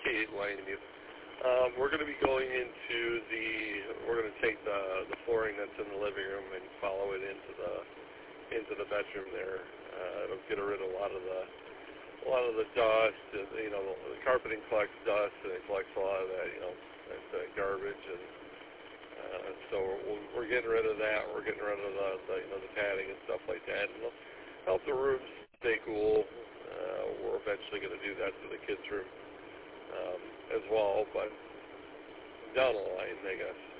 lying to you. We're going to be going into we're going to take the flooring that's in the living room and follow it into the bedroom there. It'll get rid of a lot of the dust. And, the carpeting collects dust, and it collects a lot of that, that garbage. And so we're getting rid of that. We're getting rid of the padding and stuff like that. And it'll help the rooms stay cool. We're eventually going to do that to the kids' room as well, but down the line, I guess.